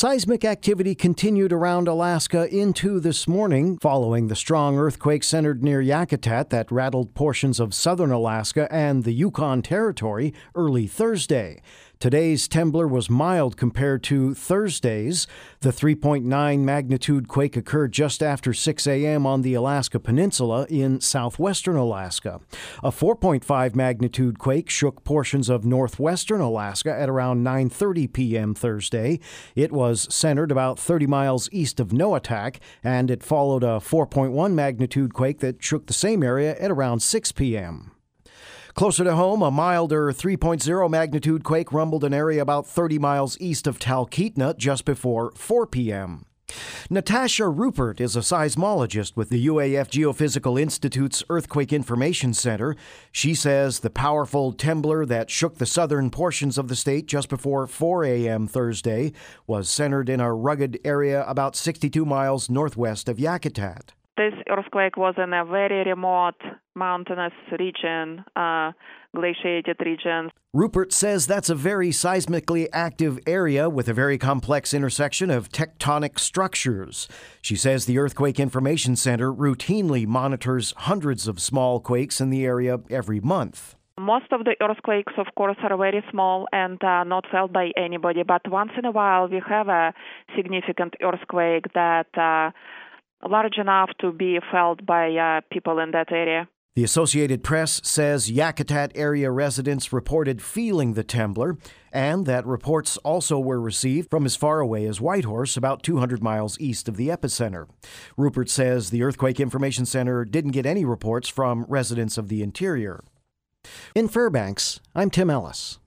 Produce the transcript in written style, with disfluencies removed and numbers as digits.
Seismic activity continued around Alaska into this morning, following the strong earthquake centered near Yakutat that rattled portions of southern Alaska and the Yukon Territory early Thursday. Today's trembler was mild compared to Thursday's. The 3.9 magnitude quake occurred just after 6 a.m. on the Alaska Peninsula in southwestern Alaska. A 4.5 magnitude quake shook portions of northwestern Alaska at around 9:30 p.m. Thursday. It was centered about 30 miles east of Noatak, and it followed a 4.1 magnitude quake that shook the same area at around 6 p.m. Closer to home, a milder 3.0 magnitude quake rumbled an area about 30 miles east of Talkeetna just before 4 p.m. Natasha Rupert is a seismologist with the UAF Geophysical Institute's Earthquake Information Center. She says the powerful trembler that shook the southern portions of the state just before 4 a.m. Thursday was centered in a rugged area about 62 miles northwest of Yakutat. This earthquake was in a very remote mountainous region, glaciated region. Rupert says that's a very seismically active area with a very complex intersection of tectonic structures. She says the Earthquake Information Center routinely monitors hundreds of small quakes in the area every month. Most of the earthquakes, of course, are very small and not felt by anybody, but once in a while we have a significant earthquake that large enough to be felt by people in that area. The Associated Press says Yakutat area residents reported feeling the trembler, and that reports also were received from as far away as Whitehorse, about 200 miles east of the epicenter. Rupert says the Earthquake Information Center didn't get any reports from residents of the interior. In Fairbanks, I'm Tim Ellis.